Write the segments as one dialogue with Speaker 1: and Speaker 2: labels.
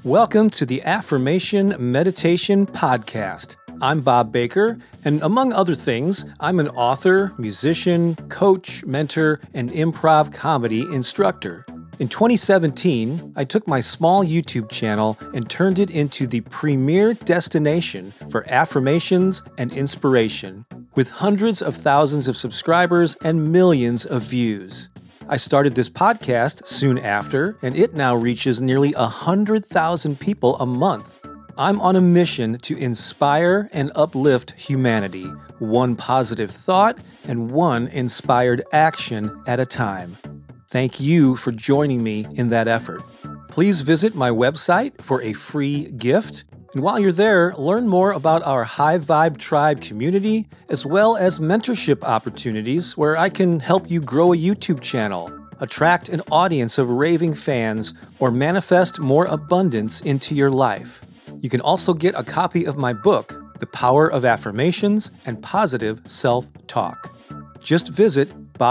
Speaker 1: Welcome to the Affirmation Meditation Podcast. I'm Bob Baker, and among other things, I'm an author, musician, coach, mentor, and improv comedy instructor. In 2017, I took my small YouTube channel and turned it into the premier destination for affirmations and inspiration, with hundreds of thousands of subscribers and millions of views. I started this podcast soon after, and it now reaches nearly 100,000 people a month. I'm on a mission to inspire and uplift humanity, one positive thought and one inspired action at a time. Thank you for joining me in that effort. Please visit my website for a free gift. And while you're there, learn more about our High Vibe Tribe community, as well as mentorship opportunities where I can help you grow a YouTube channel, attract an audience of raving fans, or manifest more abundance into your life. You can also get a copy of my book, The Power of Affirmations and Positive Self-Talk. Just visit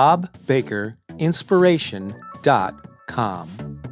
Speaker 1: bobbakerinspiration.com.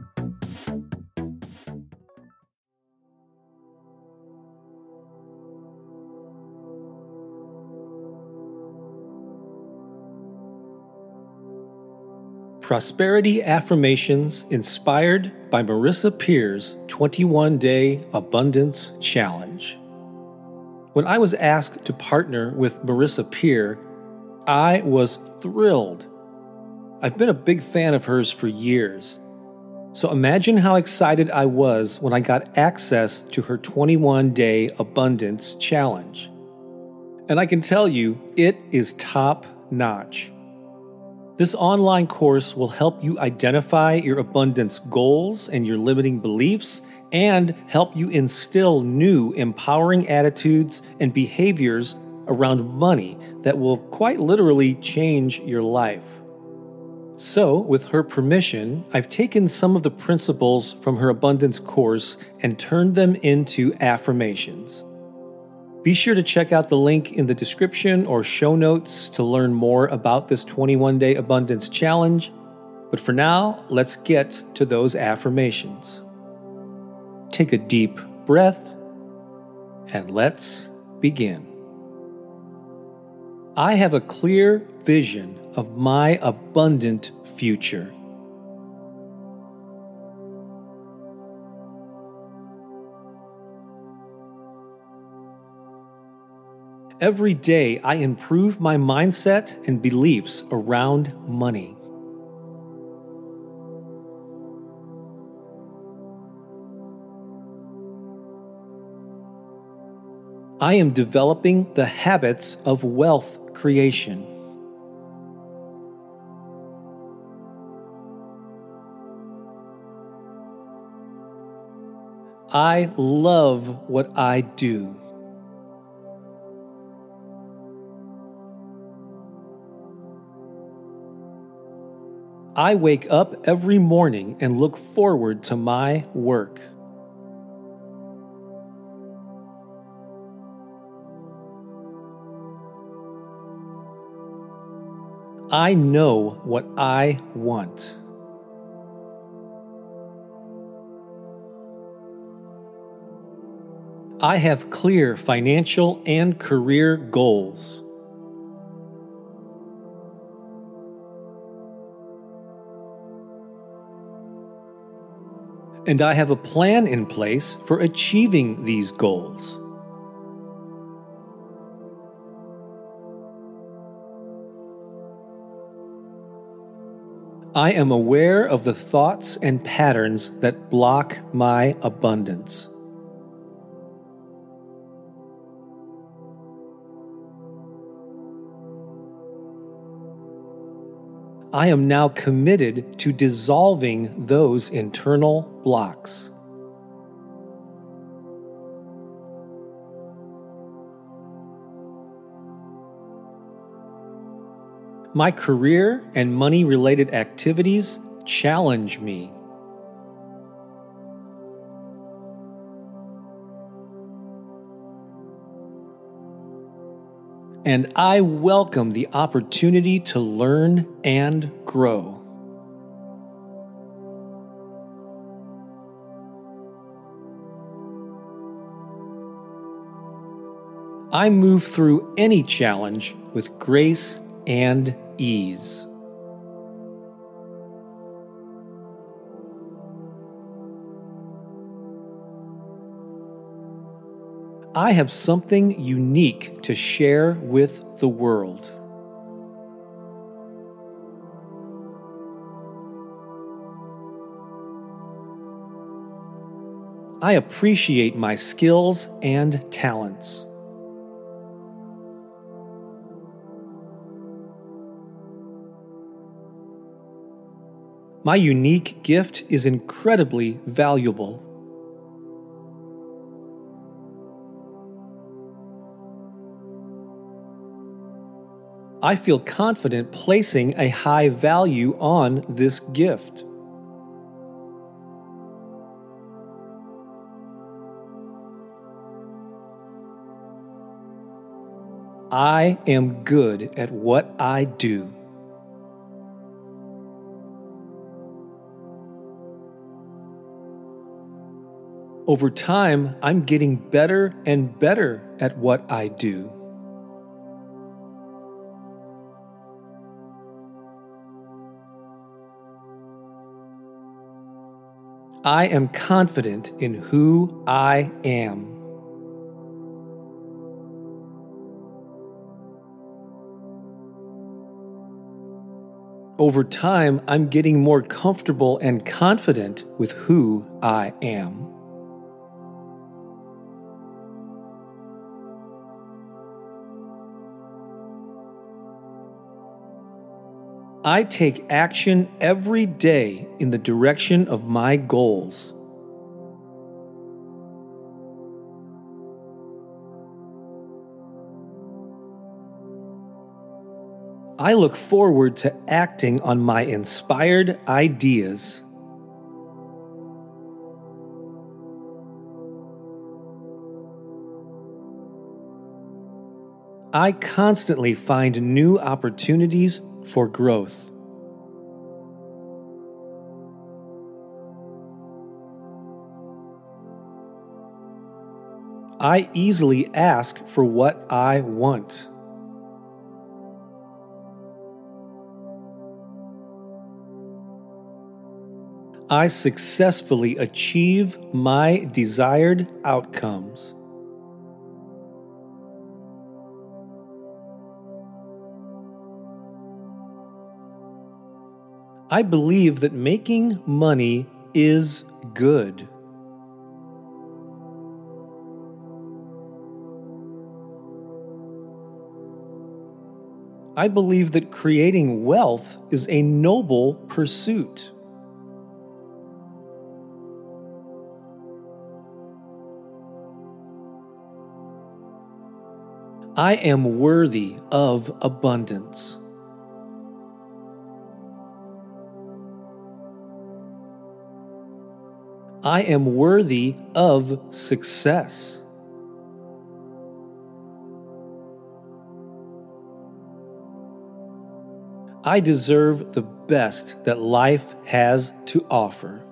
Speaker 1: Prosperity Affirmations inspired by Marissa Peer's 21-Day Abundance Challenge. When I was asked to partner with Marissa Peer, I was thrilled. I've been a big fan of hers for years. So imagine how excited I was when I got access to her 21-Day Abundance Challenge. And I can tell you, it is top-notch. This online course will help you identify your abundance goals and your limiting beliefs, and help you instill new empowering attitudes and behaviors around money that will quite literally change your life. So, with her permission, I've taken some of the principles from her abundance course and turned them into affirmations. Be sure to check out the link in the description or show notes to learn more about this 21-Day Abundance Challenge. But for now, let's get to those affirmations. Take a deep breath, and let's begin. I have a clear vision of my abundant future. Every day, I improve my mindset and beliefs around money. I am developing the habits of wealth creation. I love what I do. I wake up every morning and look forward to my work. I know what I want. I have clear financial and career goals. And I have a plan in place for achieving these goals. I am aware of the thoughts and patterns that block my abundance. I am now committed to dissolving those internal blocks. My career and money-related activities challenge me. And I welcome the opportunity to learn and grow. I move through any challenge with grace and ease. I have something unique to share with the world. I appreciate my skills and talents. My unique gift is incredibly valuable. I feel confident placing a high value on this gift. I am good at what I do. Over time, I'm getting better and better at what I do. I am confident in who I am. Over time, I'm getting more comfortable and confident with who I am. I take action every day in the direction of my goals. I look forward to acting on my inspired ideas. I constantly find new opportunities for growth. I easily ask for what I want. I successfully achieve my desired outcomes. I believe that making money is good. I believe that creating wealth is a noble pursuit. I am worthy of abundance. I am worthy of success. I deserve the best that life has to offer.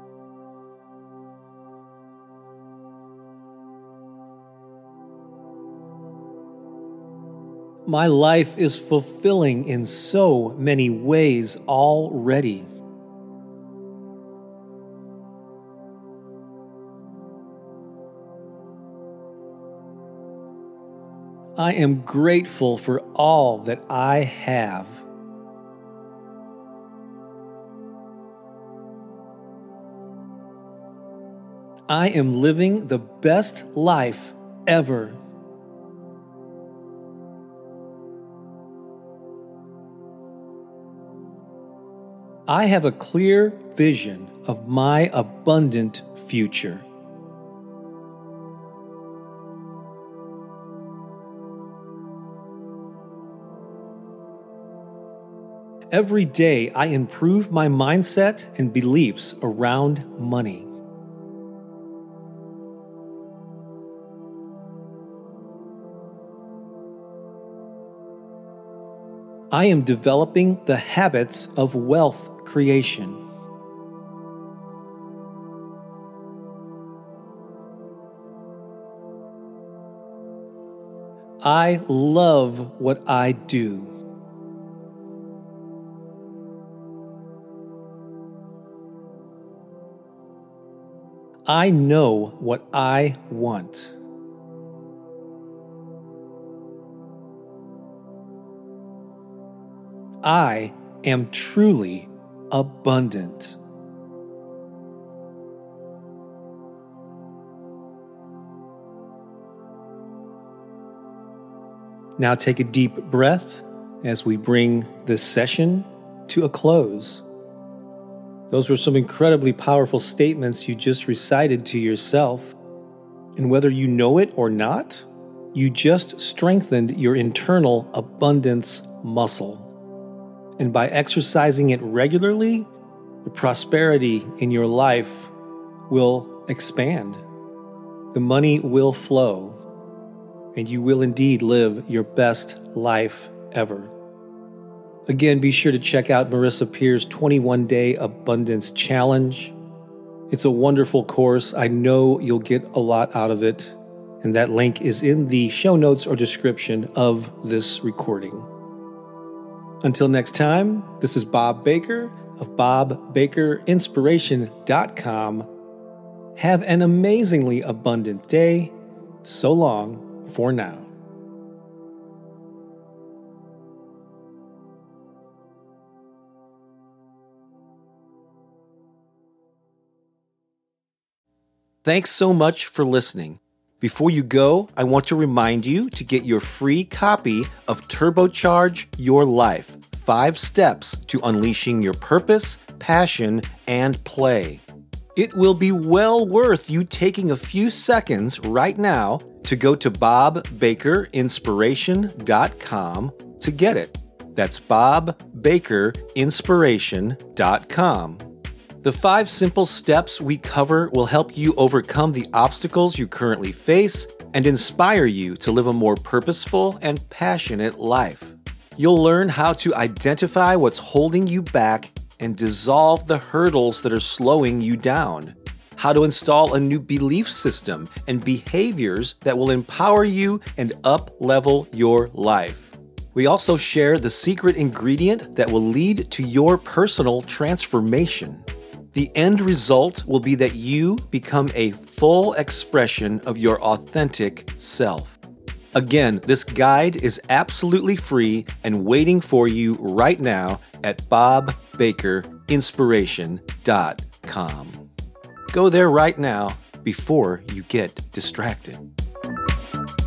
Speaker 1: My life is fulfilling in so many ways already. I am grateful for all that I have. I am living the best life ever. I have a clear vision of my abundant future. Every day, I improve my mindset and beliefs around money. I am developing the habits of wealth creation. I love what I do. I know what I want. I am truly abundant. Now take a deep breath as we bring this session to a close. Those were some incredibly powerful statements you just recited to yourself. And whether you know it or not, you just strengthened your internal abundance muscle. And by exercising it regularly, the prosperity in your life will expand. The money will flow, and you will indeed live your best life ever. Again, be sure to check out Marissa Peer's 21-Day Abundance Challenge. It's a wonderful course. I know you'll get a lot out of it, and that link is in the show notes or description of this recording. Until next time, this is Bob Baker of BobBakerInspiration.com. Have an amazingly abundant day. So long for now. Thanks so much for listening. Before you go, I want to remind you to get your free copy of Turbocharge Your Life: 5 Steps to Unleashing Your Purpose, Passion, and Play. It will be well worth you taking a few seconds right now to go to BobBakerInspiration.com to get it. That's BobBakerInspiration.com. The 5 simple steps we cover will help you overcome the obstacles you currently face and inspire you to live a more purposeful and passionate life. You'll learn how to identify what's holding you back and dissolve the hurdles that are slowing you down, how to install a new belief system and behaviors that will empower you and up-level your life. We also share the secret ingredient that will lead to your personal transformation. The end result will be that you become a full expression of your authentic self. Again, this guide is absolutely free and waiting for you right now at BobBakerInspiration.com. Go there right now before you get distracted.